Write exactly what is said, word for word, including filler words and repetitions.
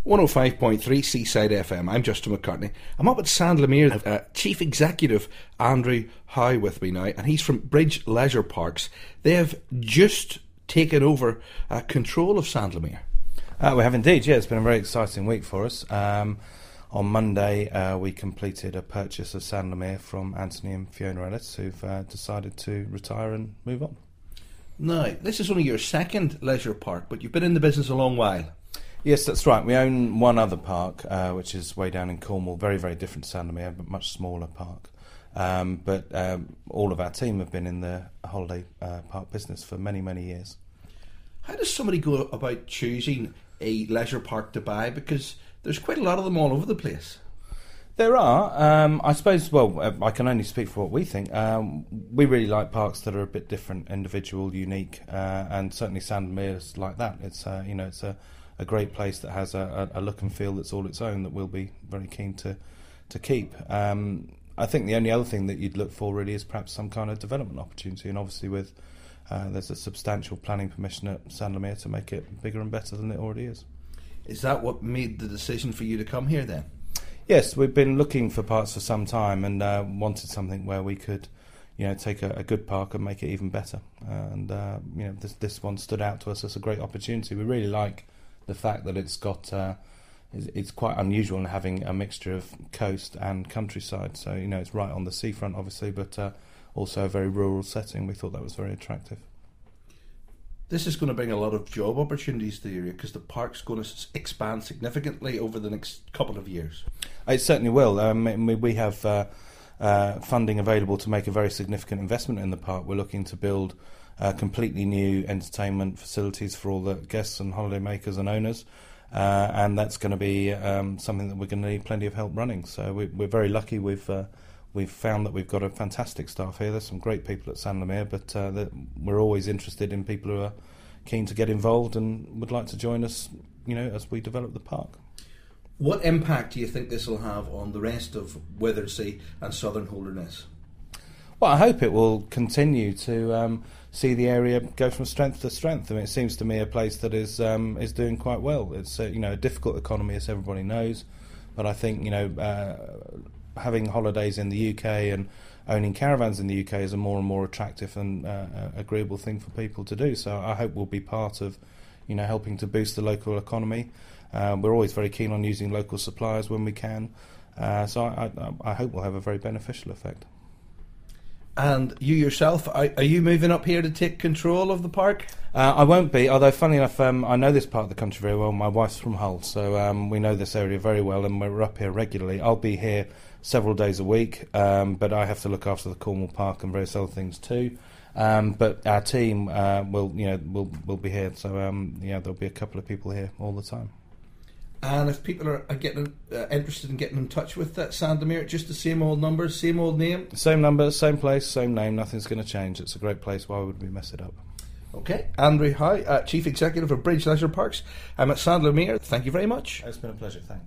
one oh five point three Seaside F M. I'm Justin McCartney. I'm up at Sandlemere. Uh, Chief Executive Andrew Howe with me now, and he's from Bridge Leisure Parks. They have just taken over uh, control of Sandlemere. Uh, we have indeed, yeah. It's been a very exciting week for us. Um, on Monday, uh, we completed a purchase of Sandlemere from Anthony and Fiona Ellis, who've uh, decided to retire and move on. Now, this is only your second leisure park, but you've been in the business a long while. Yes, that's right. We own one other park, uh, which is way down in Cornwall, very, very different to Sandlemere, but much smaller park. Um, but um, all of our team have been in the holiday uh, park business for many, many years. How does somebody go about choosing a leisure park to buy? Because there's quite a lot of them all over the place. There are. Um, I suppose, well, I can only speak for what we think. Um, we really like parks that are a bit different, individual, unique, uh, and certainly Sandlemere is like that. It's, uh, you know, it's a a great place that has a, a look and feel that's all its own that we'll be very keen to to keep. Um, I think the only other thing that you'd look for really is perhaps some kind of development opportunity, and obviously with uh, there's a substantial planning permission at Sandlemere to make it bigger and better than it already is. Is that what made the decision for you to come here then? Yes, we've been looking for parks for some time and uh, wanted something where we could, you know, take a, a good park and make it even better. Uh, and uh, you know, this this one stood out to us as a great opportunity. We really like the fact that it's got uh, it's quite unusual in having a mixture of coast and countryside. So, you know, it's right on the seafront, obviously, but uh, also a very rural setting. We thought that was very attractive. This is going to bring a lot of job opportunities to the area because the park's going to expand significantly over the next couple of years. It certainly will. Um, we have uh, uh, funding available to make a very significant investment in the park. We're looking to build Uh, completely new entertainment facilities for all the guests and holidaymakers and owners, uh, and that's going to be um, something that we're going to need plenty of help running. So we, we're very lucky. We've uh, we've found that we've got a fantastic staff here. There's some great people at Sandlemere, but uh, that we're always interested in people who are keen to get involved and would like to join us, you know, as we develop the park. What impact do you think this will have on the rest of Withersea and Southern Holderness? Well, I hope it will continue to um, see the area go from strength to strength. I mean, it seems to me a place that is um, is doing quite well. It's uh, you know a difficult economy, as everybody knows, but I think you know uh, having holidays in the U K and owning caravans in the U K is a more and more attractive and uh, agreeable thing for people to do. So I hope we'll be part of you know helping to boost the local economy. Uh, we're always very keen on using local suppliers when we can. Uh, so I, I, I hope we'll have a very beneficial effect. And you yourself, are, are you moving up here to take control of the park? Uh, I won't be, although funny enough, um, I know this part of the country very well. My wife's from Hull, so um, we know this area very well, and we're up here regularly. I'll be here several days a week, um, but I have to look after the Cornwall Park and various other things too. Um, but our team uh, will, you know, will will be here, so um, yeah, there'll be a couple of people here all the time. And if people are, are getting uh, interested in getting in touch with that Sandlemere, just the same old numbers, same old name? Same number, same place, same name, nothing's going to change. It's a great place, why would we mess it up? Okay, Andrew Howe, uh, Chief Executive of Bridge Leisure Parks. I'm at Sandlemere. Thank you very much. It's been a pleasure, thanks.